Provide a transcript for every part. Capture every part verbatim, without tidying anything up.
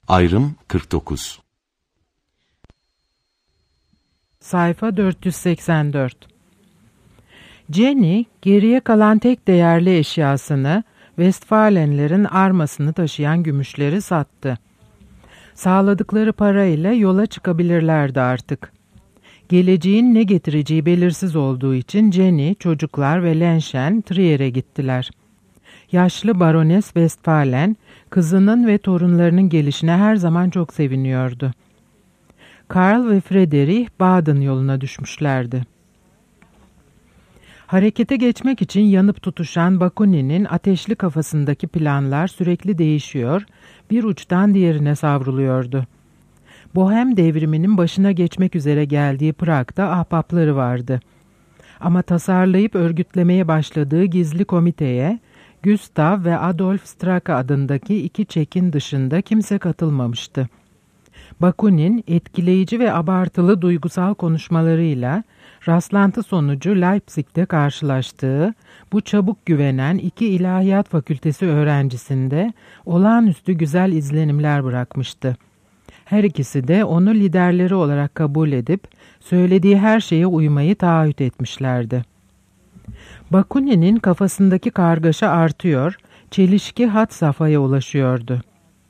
Ayrım kırk dokuz. Sayfa dört yüz seksen dört. Jenny, geriye kalan tek değerli eşyasını, Westfalenlerin armasını taşıyan gümüşleri sattı. Sağladıkları parayla yola çıkabilirlerdi artık. Geleceğin ne getireceği belirsiz olduğu için Jenny, çocuklar ve Lenchen Trier'e gittiler. Yaşlı Barones Westphalen, kızının ve torunlarının gelişine her zaman çok seviniyordu. Karl ve Friedrich Baden yoluna düşmüşlerdi. Harekete geçmek için yanıp tutuşan Bakunin'in ateşli kafasındaki planlar sürekli değişiyor, bir uçtan diğerine savruluyordu. Bohem devriminin başına geçmek üzere geldiği Prag'da ahbapları vardı. Ama tasarlayıp örgütlemeye başladığı gizli komiteye, Gustav ve Adolf Straka adındaki iki Çekin dışında kimse katılmamıştı. Bakunin, etkileyici ve abartılı duygusal konuşmalarıyla rastlantı sonucu Leipzig'te karşılaştığı bu çabuk güvenen iki ilahiyat fakültesi öğrencisinde olağanüstü güzel izlenimler bırakmıştı. Her ikisi de onu liderleri olarak kabul edip söylediği her şeye uymayı taahhüt etmişlerdi. Bakunin'in kafasındaki kargaşa artıyor, çelişki had safhaya ulaşıyordu.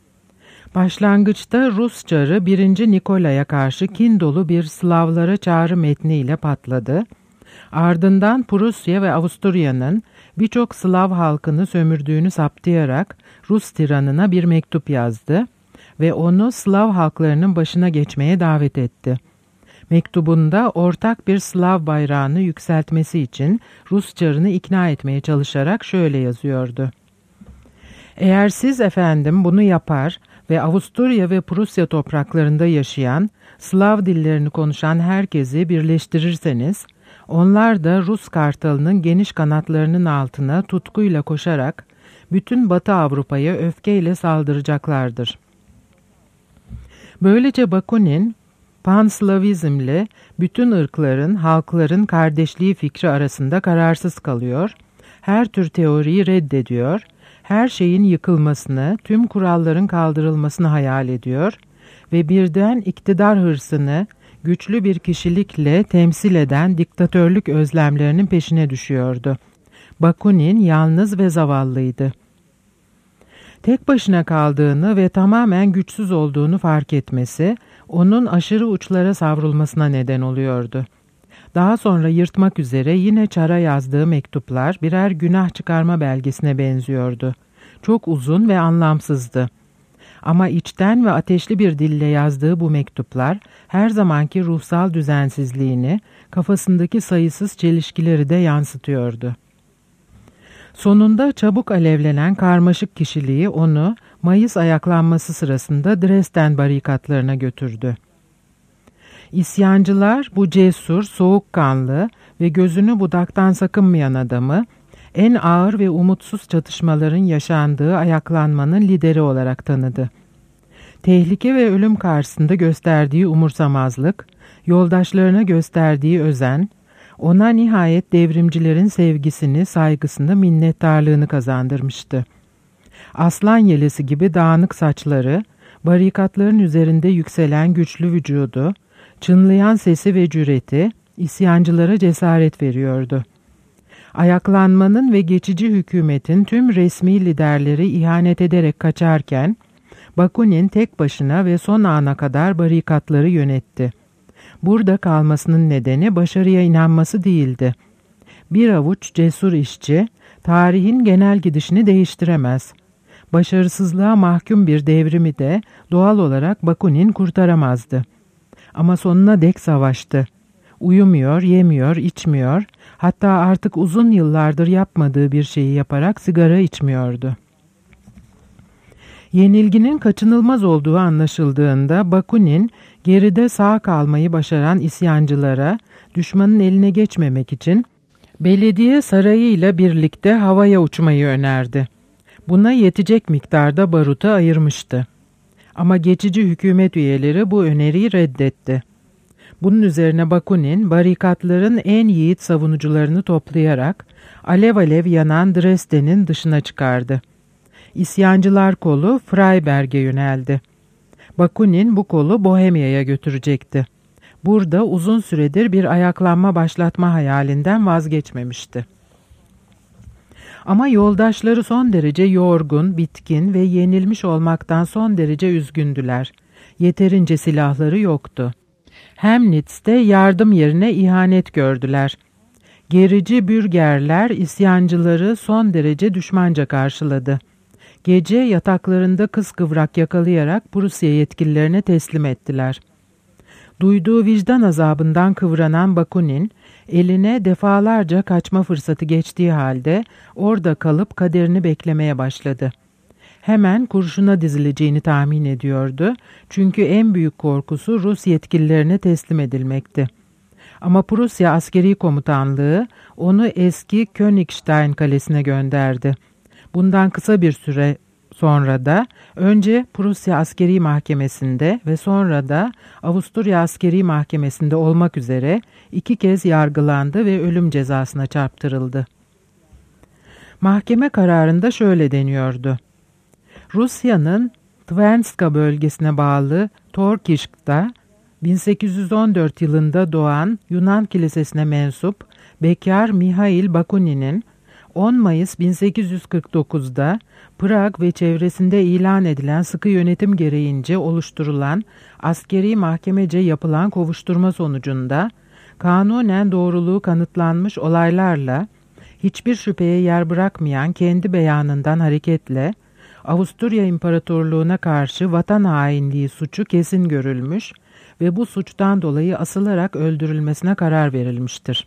Başlangıçta Rus çarı birinci Nikolay'a karşı kin dolu bir Slavlara çağrı metniyle patladı. Ardından Prusya ve Avusturya'nın birçok Slav halkını sömürdüğünü saptayarak Rus tiranına bir mektup yazdı ve onu Slav halklarının başına geçmeye davet etti. Mektubunda ortak bir Slav bayrağını yükseltmesi için Rus çarını ikna etmeye çalışarak şöyle yazıyordu. Eğer siz efendim bunu yapar ve Avusturya ve Prusya topraklarında yaşayan, Slav dillerini konuşan herkesi birleştirirseniz, onlar da Rus kartalının geniş kanatlarının altına tutkuyla koşarak bütün Batı Avrupa'ya öfkeyle saldıracaklardır. Böylece Bakunin, Panslavizmle bütün ırkların, halkların kardeşliği fikri arasında kararsız kalıyor, her tür teoriyi reddediyor, her şeyin yıkılmasını, tüm kuralların kaldırılmasını hayal ediyor ve birden iktidar hırsını güçlü bir kişilikle temsil eden diktatörlük özlemlerinin peşine düşüyordu. Bakunin yalnız ve zavallıydı. Tek başına kaldığını ve tamamen güçsüz olduğunu fark etmesi, onun aşırı uçlara savrulmasına neden oluyordu. Daha sonra yırtmak üzere yine çara yazdığı mektuplar birer günah çıkarma belgesine benziyordu. Çok uzun ve anlamsızdı. Ama içten ve ateşli bir dille yazdığı bu mektuplar her zamanki ruhsal düzensizliğini, kafasındaki sayısız çelişkileri de yansıtıyordu. Sonunda çabuk alevlenen karmaşık kişiliği onu Mayıs ayaklanması sırasında Dresden barikatlarına götürdü. İsyancılar bu cesur, soğukkanlı ve gözünü budaktan sakınmayan adamı en ağır ve umutsuz çatışmaların yaşandığı ayaklanmanın lideri olarak tanıdı. Tehlike ve ölüm karşısında gösterdiği umursamazlık, yoldaşlarına gösterdiği özen, ona nihayet devrimcilerin sevgisini, saygısını, minnettarlığını kazandırmıştı. Aslan yelesi gibi dağınık saçları, barikatların üzerinde yükselen güçlü vücudu, çınlayan sesi ve cüreti isyancılara cesaret veriyordu. Ayaklanmanın ve geçici hükümetin tüm resmi liderleri ihanet ederek kaçarken, Bakunin tek başına ve son ana kadar barikatları yönetti. Burada kalmasının nedeni başarıya inanması değildi. Bir avuç cesur işçi, tarihin genel gidişini değiştiremez. Başarısızlığa mahkum bir devrimi de doğal olarak Bakunin kurtaramazdı. Ama sonuna dek savaştı. Uyumuyor, yemiyor, içmiyor, hatta artık uzun yıllardır yapmadığı bir şeyi yaparak sigara içmiyordu. Yenilginin kaçınılmaz olduğu anlaşıldığında Bakunin, geride sağ kalmayı başaran isyancılara düşmanın eline geçmemek için belediye sarayıyla birlikte havaya uçmayı önerdi. Buna yetecek miktarda baruta ayırmıştı. Ama geçici hükümet üyeleri bu öneriyi reddetti. Bunun üzerine Bakunin, barikatların en yiğit savunucularını toplayarak alev alev yanan Dresden'in dışına çıkardı. İsyancılar kolu Freiberg'e yöneldi. Bakunin bu kolu Bohemya'ya götürecekti. Burada uzun süredir bir ayaklanma başlatma hayalinden vazgeçmemişti. Ama yoldaşları son derece yorgun, bitkin ve yenilmiş olmaktan son derece üzgündüler. Yeterince silahları yoktu. Hemnitz'te yardım yerine ihanet gördüler. Gerici bürgerler isyancıları son derece düşmanca karşıladı. Gece yataklarında kıskıvrak yakalayarak Prusya yetkililerine teslim ettiler. Duyduğu vicdan azabından kıvranan Bakunin, eline defalarca kaçma fırsatı geçtiği halde orada kalıp kaderini beklemeye başladı. Hemen kurşuna dizileceğini tahmin ediyordu, çünkü en büyük korkusu Rus yetkililerine teslim edilmekti. Ama Prusya Askeri Komutanlığı onu eski Königstein Kalesi'ne gönderdi. Bundan kısa bir süre sonra da önce Prusya Askeri Mahkemesi'nde ve sonra da Avusturya Askeri Mahkemesi'nde olmak üzere iki kez yargılandı ve ölüm cezasına çarptırıldı. Mahkeme kararında şöyle deniyordu: Rusya'nın Tvenska bölgesine bağlı Torkişk'ta bin sekiz yüz on dört yılında doğan Yunan Kilisesi'ne mensup bekar Mihail Bakunin'in on Mayıs bin sekiz yüz kırk dokuzda Prag ve çevresinde ilan edilen sıkı yönetim gereğince oluşturulan askeri mahkemece yapılan kovuşturma sonucunda kanunen doğruluğu kanıtlanmış olaylarla hiçbir şüpheye yer bırakmayan kendi beyanından hareketle Avusturya İmparatorluğu'na karşı vatan hainliği suçu kesin görülmüş ve bu suçtan dolayı asılarak öldürülmesine karar verilmiştir.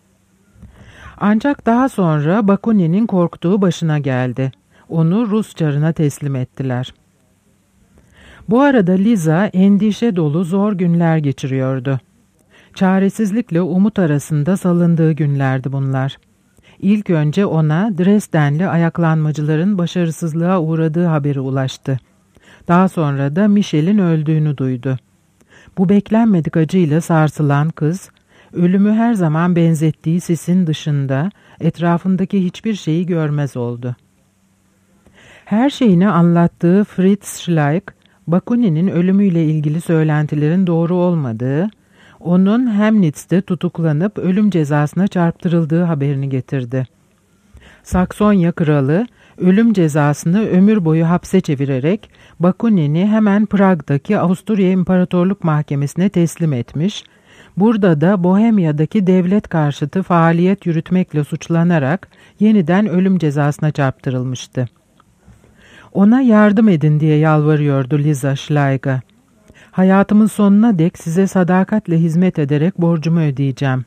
Ancak daha sonra Bakunin'in korktuğu başına geldi. Onu Rus carına teslim ettiler. Bu arada Liza endişe dolu zor günler geçiriyordu. Çaresizlikle umut arasında salındığı günlerdi bunlar. İlk önce ona Dresdenli ayaklanmacıların başarısızlığa uğradığı haberi ulaştı. Daha sonra da Michel'in öldüğünü duydu. Bu beklenmedik acıyla sarsılan kız, ölümü her zaman benzettiği sisin dışında etrafındaki hiçbir şeyi görmez oldu. Her şeyini anlattığı Fritz Schleich, Bakunin'in ölümüyle ilgili söylentilerin doğru olmadığı, onun Hemnitz'te tutuklanıp ölüm cezasına çarptırıldığı haberini getirdi. Saksonya kralı, ölüm cezasını ömür boyu hapse çevirerek Bakunin'i hemen Prag'daki Avusturya İmparatorluk Mahkemesi'ne teslim etmiş, burada da Bohemya'daki devlet karşıtı faaliyet yürütmekle suçlanarak yeniden ölüm cezasına çarptırılmıştı. Ona yardım edin diye yalvarıyordu Liza Schleich'a. Hayatımın sonuna dek size sadakatle hizmet ederek borcumu ödeyeceğim.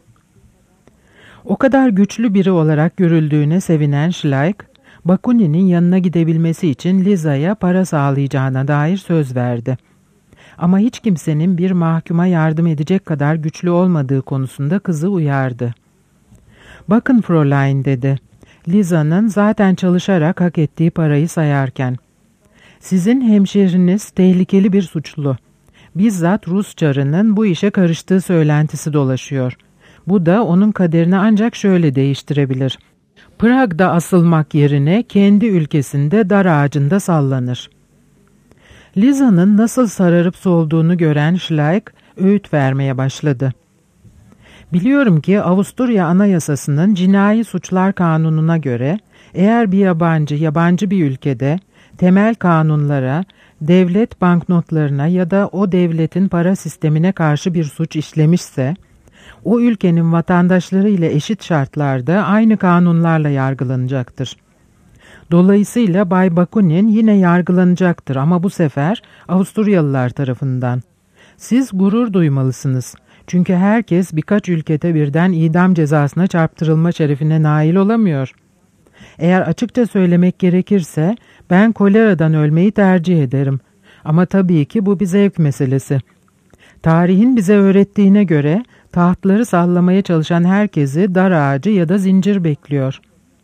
O kadar güçlü biri olarak görüldüğüne sevinen Schleich, Bakunin'in yanına gidebilmesi için Liza'ya para sağlayacağına dair söz verdi. Ama hiç kimsenin bir mahkuma yardım edecek kadar güçlü olmadığı konusunda kızı uyardı. "Bakın Fräulein," dedi, Liza'nın zaten çalışarak hak ettiği parayı sayarken. "Sizin hemşehriniz tehlikeli bir suçlu. Bizzat Rus carının bu işe karıştığı söylentisi dolaşıyor. Bu da onun kaderini ancak şöyle değiştirebilir. Prag'da asılmak yerine kendi ülkesinde dar ağacında sallanır." Liza'nın nasıl sararıp solduğunu gören Schleich öğüt vermeye başladı. "Biliyorum ki Avusturya Anayasası'nın Cinayi Suçlar Kanunu'na göre eğer bir yabancı yabancı bir ülkede temel kanunlara, devlet banknotlarına ya da o devletin para sistemine karşı bir suç işlemişse, o ülkenin vatandaşları ile eşit şartlarda aynı kanunlarla yargılanacaktır. Dolayısıyla Bay Bakunin yine yargılanacaktır ama bu sefer Avusturyalılar tarafından. Siz gurur duymalısınız. Çünkü herkes birkaç ülkede birden idam cezasına çarptırılma şerefine nail olamıyor. Eğer açıkça söylemek gerekirse ben koleradan ölmeyi tercih ederim. Ama tabii ki bu bir zevk meselesi. Tarihin bize öğrettiğine göre tahtları sallamaya çalışan herkesi dar ağacı ya da zincir bekliyor."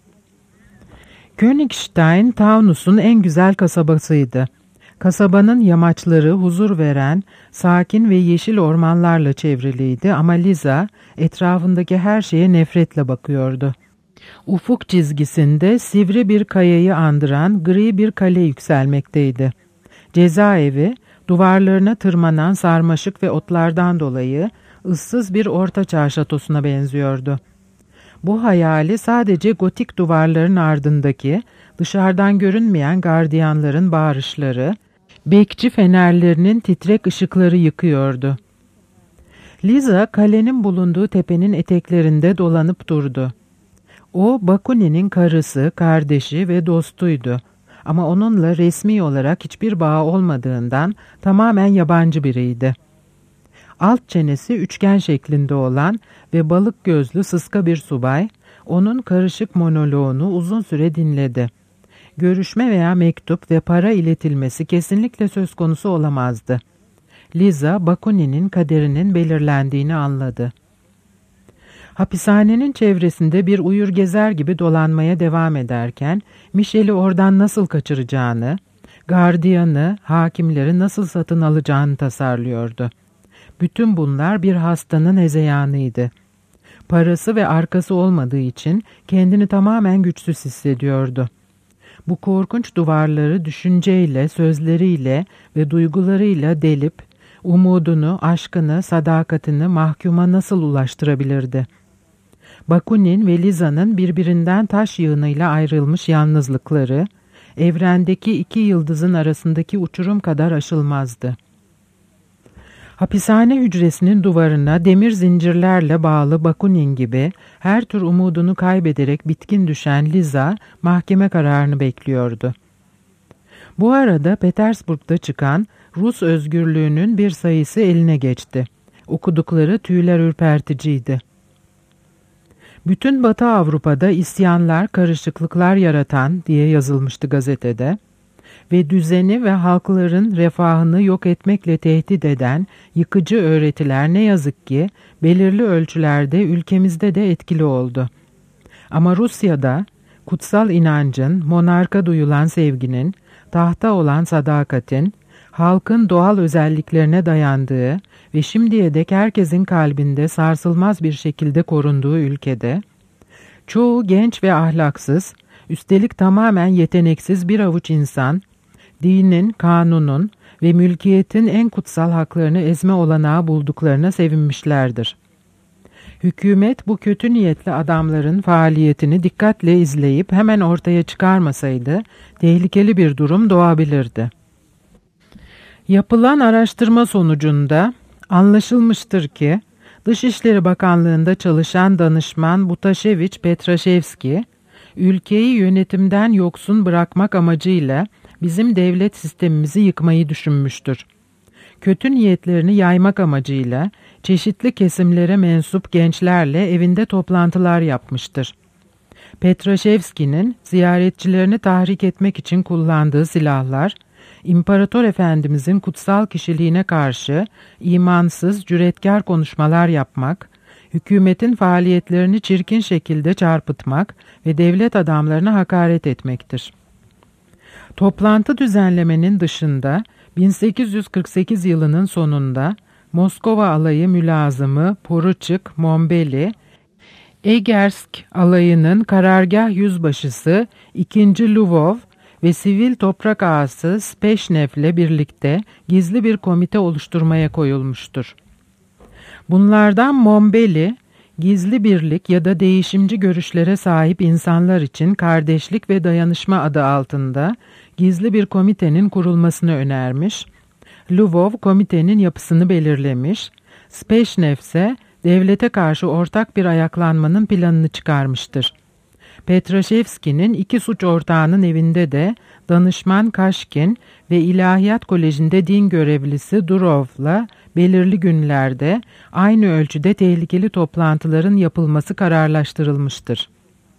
Königstein, Taunus'un en güzel kasabasıydı. Kasabanın yamaçları huzur veren, sakin ve yeşil ormanlarla çevriliydi ama Liza etrafındaki her şeye nefretle bakıyordu. Ufuk çizgisinde sivri bir kayayı andıran gri bir kale yükselmekteydi. Cezaevi, duvarlarına tırmanan sarmaşık ve otlardan dolayı ıssız bir ortaçağ şatosuna benziyordu. Bu hayali sadece gotik duvarların ardındaki, dışarıdan görünmeyen gardiyanların bağırışları, bekçi fenerlerinin titrek ışıkları yıkıyordu. Liza, kalenin bulunduğu tepenin eteklerinde dolanıp durdu. O, Bakunin'in karısı, kardeşi ve dostuydu. Ama onunla resmi olarak hiçbir bağı olmadığından tamamen yabancı biriydi. Alt çenesi üçgen şeklinde olan ve balık gözlü sıska bir subay, onun karışık monoloğunu uzun süre dinledi. Görüşme veya mektup ve para iletilmesi kesinlikle söz konusu olamazdı. Liza, Bakunin'in kaderinin belirlendiğini anladı. Hapishanenin çevresinde bir uyur gezer gibi dolanmaya devam ederken, Michel'i oradan nasıl kaçıracağını, gardiyanı, hakimleri nasıl satın alacağını tasarlıyordu. Bütün bunlar bir hastanın hezeyanıydı. Parası ve arkası olmadığı için kendini tamamen güçsüz hissediyordu. Bu korkunç duvarları düşünceyle, sözleriyle ve duygularıyla delip, umudunu, aşkını, sadakatini mahkuma nasıl ulaştırabilirdi? Bakunin ve Liza'nın birbirinden taş yığınıyla ayrılmış yalnızlıkları, evrendeki iki yıldızın arasındaki uçurum kadar aşılmazdı. Hapishane hücresinin duvarına demir zincirlerle bağlı Bakunin gibi her tür umudunu kaybederek bitkin düşen Liza, mahkeme kararını bekliyordu. Bu arada Petersburg'da çıkan Rus özgürlüğünün bir sayısı eline geçti. Okudukları tüyler ürperticiydi. Bütün Batı Avrupa'da isyanlar, karışıklıklar yaratan diye yazılmıştı gazetede ve düzeni ve halkların refahını yok etmekle tehdit eden yıkıcı öğretiler ne yazık ki belirli ölçülerde ülkemizde de etkili oldu. Ama Rusya'da kutsal inancın, monarka duyulan sevginin, tahta olan sadakatin, halkın doğal özelliklerine dayandığı ve şimdiye dek herkesin kalbinde sarsılmaz bir şekilde korunduğu ülkede, çoğu genç ve ahlaksız, üstelik tamamen yeteneksiz bir avuç insan, dinin, kanunun ve mülkiyetin en kutsal haklarını ezme olanağı bulduklarına sevinmişlerdir. Hükümet bu kötü niyetli adamların faaliyetini dikkatle izleyip hemen ortaya çıkarmasaydı, tehlikeli bir durum doğabilirdi. Yapılan araştırma sonucunda anlaşılmıştır ki, Dışişleri Bakanlığı'nda çalışan danışman Butaşeviç Petraşevski, ülkeyi yönetimden yoksun bırakmak amacıyla bizim devlet sistemimizi yıkmayı düşünmüştür. Kötü niyetlerini yaymak amacıyla çeşitli kesimlere mensup gençlerle evinde toplantılar yapmıştır. Petraşevski'nin ziyaretçilerini tahrik etmek için kullandığı silahlar, İmparator Efendimizin kutsal kişiliğine karşı imansız, cüretkar konuşmalar yapmak, hükümetin faaliyetlerini çirkin şekilde çarpıtmak ve devlet adamlarına hakaret etmektir. Toplantı düzenlemenin dışında bin sekiz yüz kırk sekiz yılının sonunda Moskova alayı mülazımı Poruçik Mombeli, Egersk alayının karargah yüzbaşısı ikinci. Lvov ve sivil toprak ağası Speşnev'le birlikte gizli bir komite oluşturmaya koyulmuştur. Bunlardan Mombeli, gizli birlik ya da değişimci görüşlere sahip insanlar için kardeşlik ve dayanışma adı altında gizli bir komitenin kurulmasını önermiş, Lvov komitenin yapısını belirlemiş, Speşnev ise devlete karşı ortak bir ayaklanmanın planını çıkarmıştır. Petraşevski'nin iki suç ortağının evinde de danışman Kaşkin ve İlahiyat Koleji'nde din görevlisi Durov'la belirli günlerde aynı ölçüde tehlikeli toplantıların yapılması kararlaştırılmıştır.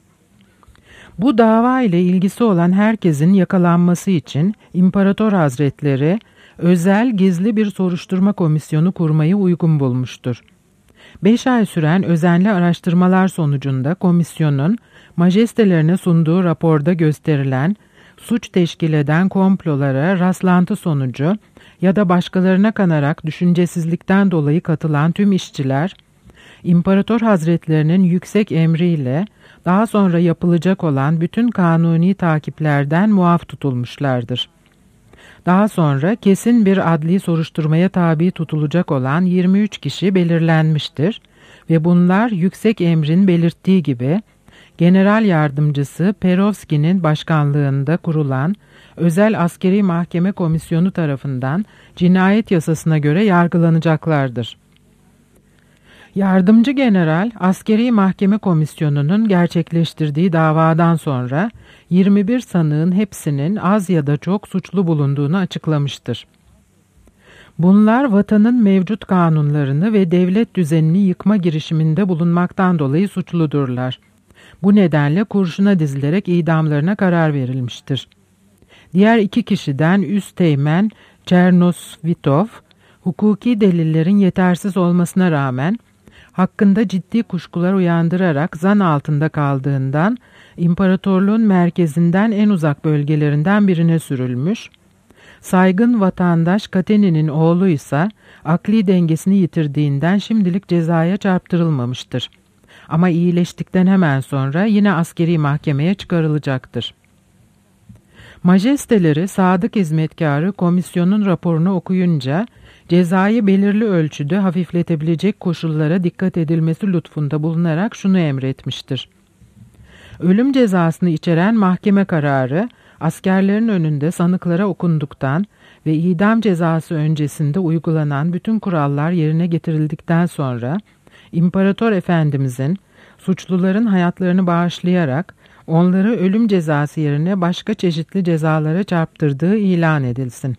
Bu dava ile ilgisi olan herkesin yakalanması için İmparator Hazretleri özel gizli bir soruşturma komisyonu kurmayı uygun bulmuştur. Beş ay süren özenli araştırmalar sonucunda komisyonun majestelerine sunduğu raporda gösterilen suç teşkil eden komplolara rastlantı sonucu ya da başkalarına kanarak düşüncesizlikten dolayı katılan tüm işçiler, İmparator Hazretlerinin yüksek emriyle daha sonra yapılacak olan bütün kanuni takiplerden muaf tutulmuşlardır. Daha sonra kesin bir adli soruşturmaya tabi tutulacak olan yirmi üç kişi belirlenmiştir ve bunlar yüksek emrin belirttiği gibi General Yardımcısı Perovski'nin başkanlığında kurulan Özel Askeri Mahkeme Komisyonu tarafından cinayet yasasına göre yargılanacaklardır. Yardımcı General, Askeri Mahkeme Komisyonu'nun gerçekleştirdiği davadan sonra yirmi bir sanığın hepsinin az ya da çok suçlu bulunduğunu açıklamıştır. Bunlar vatanın mevcut kanunlarını ve devlet düzenini yıkma girişiminde bulunmaktan dolayı suçludurlar. Bu nedenle kurşuna dizilerek idamlarına karar verilmiştir. Diğer iki kişiden Üsteğmen Çernosvitov, hukuki delillerin yetersiz olmasına rağmen hakkında ciddi kuşkular uyandırarak zan altında kaldığından imparatorluğun merkezinden en uzak bölgelerinden birine sürülmüş, saygın vatandaş Kateni'nin oğlu ise akli dengesini yitirdiğinden şimdilik cezaya çarptırılmamıştır. Ama iyileştikten hemen sonra yine askeri mahkemeye çıkarılacaktır. Majesteleri sadık hizmetkarı komisyonun raporunu okuyunca cezayı belirli ölçüde hafifletebilecek koşullara dikkat edilmesi lütfunda bulunarak şunu emretmiştir. Ölüm cezasını içeren mahkeme kararı askerlerin önünde sanıklara okunduktan ve idam cezası öncesinde uygulanan bütün kurallar yerine getirildikten sonra İmparator Efendimizin suçluların hayatlarını bağışlayarak onları ölüm cezası yerine başka çeşitli cezalara çarptırdığı ilan edilsin.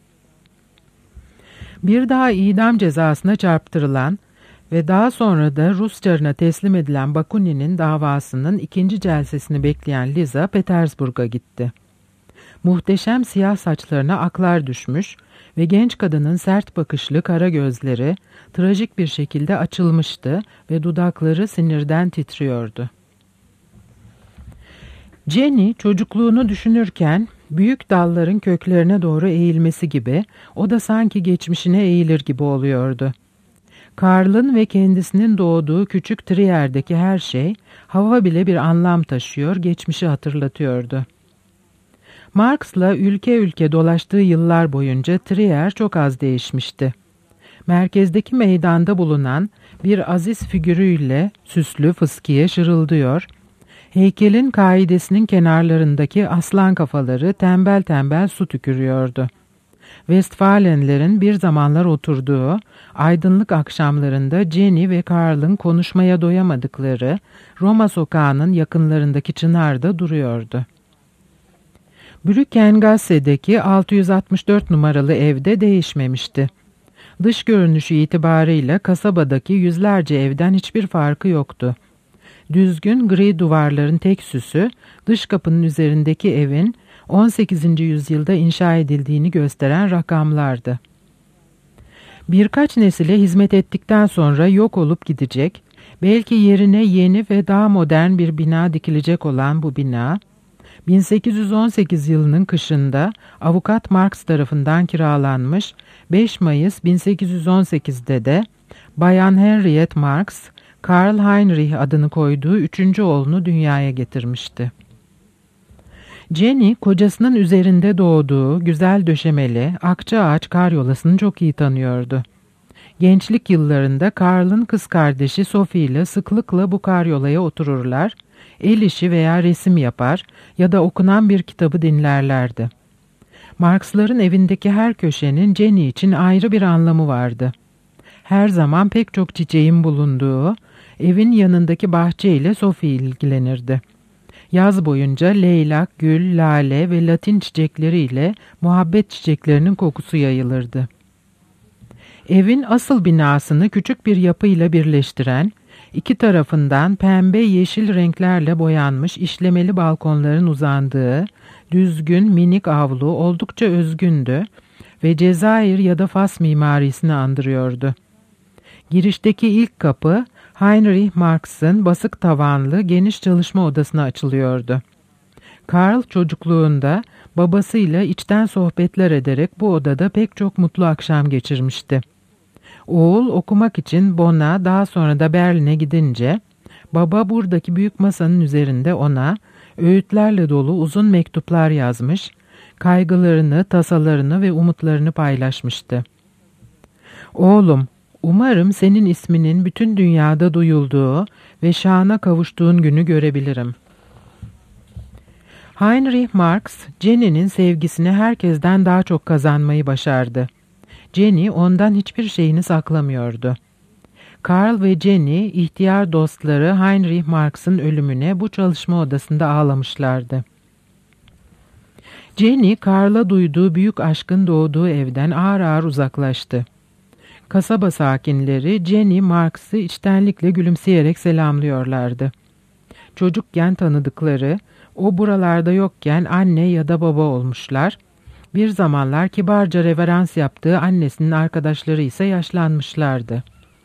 Bir daha idam cezasına çarptırılan ve daha sonra da Rus çarına teslim edilen Bakunin'in davasının ikinci celsesini bekleyen Liza Petersburg'a gitti. Muhteşem siyah saçlarına aklar düşmüş ve genç kadının sert bakışlı kara gözleri trajik bir şekilde açılmıştı ve dudakları sinirden titriyordu. Jenny çocukluğunu düşünürken büyük dalların köklerine doğru eğilmesi gibi o da sanki geçmişine eğilir gibi oluyordu. Karl'ın ve kendisinin doğduğu küçük Trier'deki her şey, hava bile bir anlam taşıyor, geçmişi hatırlatıyordu. Marx'la ülke ülke dolaştığı yıllar boyunca Trier çok az değişmişti. Merkezdeki meydanda bulunan bir aziz figürüyle süslü fıskiye şırıldıyor, heykelin kaidesinin kenarlarındaki aslan kafaları tembel tembel su tükürüyordu. Westfalenlerin bir zamanlar oturduğu aydınlık akşamlarında Jenny ve Karl'ın konuşmaya doyamadıkları Roma sokağının yakınlarındaki çınarda duruyordu. Brückengasse'deki altı yüz altmış dört numaralı evde değişmemişti. Dış görünüşü itibarıyla kasabadaki yüzlerce evden hiçbir farkı yoktu. Düzgün gri duvarların tek süsü, dış kapının üzerindeki evin on sekizinci yüzyılda inşa edildiğini gösteren rakamlardı. Birkaç nesile hizmet ettikten sonra yok olup gidecek, belki yerine yeni ve daha modern bir bina dikilecek olan bu bina, bin sekiz yüz on sekiz yılının kışında avukat Marx tarafından kiralanmış, beş Mayıs bin sekiz yüz on sekizde de Bayan Henriette Marx, Karl Heinrich adını koyduğu üçüncü oğlunu dünyaya getirmişti. Jenny, kocasının üzerinde doğduğu güzel döşemeli Akçaağaç karyolasını çok iyi tanıyordu. Gençlik yıllarında Karl'ın kız kardeşi Sophie ile sıklıkla bu karyolaya otururlar, el işi veya resim yapar ya da okunan bir kitabı dinlerlerdi. Marx'ların evindeki her köşenin Jenny için ayrı bir anlamı vardı. Her zaman pek çok çiçeğin bulunduğu, evin yanındaki bahçeyle Sophie ilgilenirdi. Yaz boyunca leylak, gül, lale ve latin çiçekleriyle muhabbet çiçeklerinin kokusu yayılırdı. Evin asıl binasını küçük bir yapıyla birleştiren, iki tarafından pembe yeşil renklerle boyanmış işlemeli balkonların uzandığı, düzgün minik avlu oldukça özgündü ve Cezayir ya da Fas mimarisini andırıyordu. Girişteki ilk kapı, Heinrich Marx'ın basık tavanlı geniş çalışma odasına açılıyordu. Karl çocukluğunda babasıyla içten sohbetler ederek bu odada pek çok mutlu akşam geçirmişti. Oğul okumak için Bonn'a, daha sonra da Berlin'e gidince baba buradaki büyük masanın üzerinde ona öğütlerle dolu uzun mektuplar yazmış, Kaygılarını, tasalarını ve umutlarını paylaşmıştı. "Oğlum, umarım senin isminin bütün dünyada duyulduğu ve şana kavuştuğun günü görebilirim." Heinrich Marx, Jenny'nin sevgisini herkesten daha çok kazanmayı başardı. Jenny ondan hiçbir şeyini saklamıyordu. Karl ve Jenny, ihtiyar dostları Heinrich Marx'ın ölümüne bu çalışma odasında ağlamışlardı. Jenny, Karl'a duyduğu büyük aşkın doğduğu evden ağır ağır uzaklaştı. Kasaba sakinleri Jenny Marx'ı içtenlikle gülümseyerek selamlıyorlardı. Çocukken tanıdıkları, o buralarda yokken anne ya da baba olmuşlar. Bir zamanlar kibarca reverans yaptığı annesinin arkadaşları ise yaşlanmışlardı.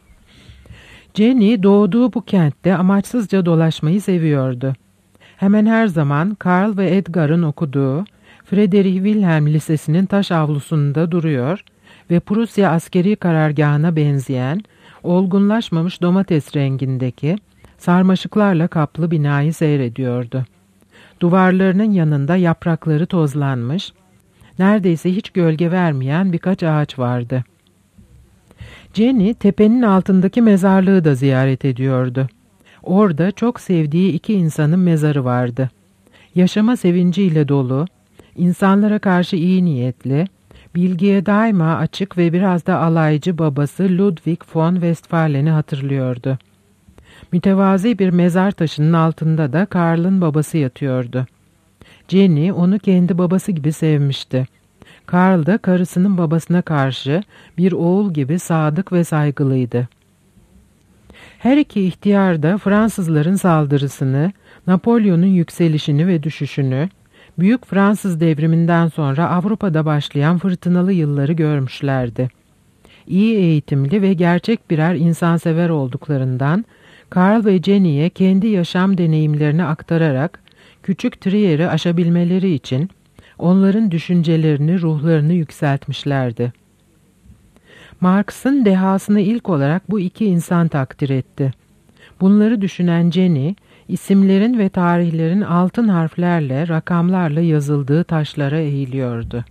Jenny doğduğu bu kentte amaçsızca dolaşmayı seviyordu. Hemen her zaman Karl ve Edgar'ın okuduğu Friedrich Wilhelm Lisesi'nin taş avlusunda duruyor ve Prusya askeri karargahına benzeyen, olgunlaşmamış domates rengindeki, sarmaşıklarla kaplı binayı seyrediyordu. Duvarlarının yanında yaprakları tozlanmış, neredeyse hiç gölge vermeyen birkaç ağaç vardı. Jenny, tepenin altındaki mezarlığı da ziyaret ediyordu. Orada çok sevdiği iki insanın mezarı vardı. Yaşama sevinciyle dolu, insanlara karşı iyi niyetli, bilgiye daima açık ve biraz da alaycı babası Ludwig von Westphalen'i hatırlıyordu. Mütevazi bir mezar taşının altında da Karl'ın babası yatıyordu. Jenny onu kendi babası gibi sevmişti. Karl da karısının babasına karşı bir oğul gibi sadık ve saygılıydı. Her iki ihtiyar da Fransızların saldırısını, Napolyon'un yükselişini ve düşüşünü, Büyük Fransız devriminden sonra Avrupa'da başlayan fırtınalı yılları görmüşlerdi. İyi eğitimli ve gerçek birer insansever olduklarından, Karl ve Jenny'ye kendi yaşam deneyimlerini aktararak küçük Trier'i aşabilmeleri için onların düşüncelerini, ruhlarını yükseltmişlerdi. Marx'ın dehasını ilk olarak bu iki insan takdir etti. Bunları düşünen Jenny, isimlerin ve tarihlerin altın harflerle, rakamlarla yazıldığı taşlara eğiliyordu.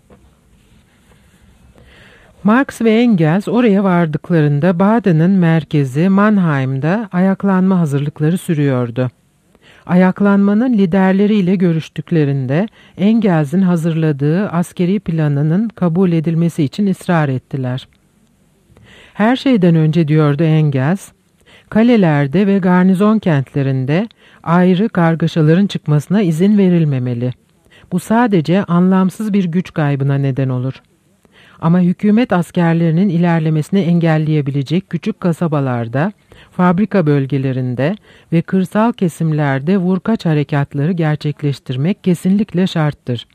Marx ve Engels oraya vardıklarında Baden'in merkezi Mannheim'da ayaklanma hazırlıkları sürüyordu. Ayaklanmanın liderleriyle görüştüklerinde Engels'in hazırladığı askeri planının kabul edilmesi için ısrar ettiler. Her şeyden önce, diyordu Engels, kalelerde ve garnizon kentlerinde ayrı kargaşaların çıkmasına izin verilmemeli. Bu sadece anlamsız bir güç kaybına neden olur. Ama hükümet askerlerinin ilerlemesini engelleyebilecek küçük kasabalarda, fabrika bölgelerinde ve kırsal kesimlerde vurkaç harekatları gerçekleştirmek kesinlikle şarttır.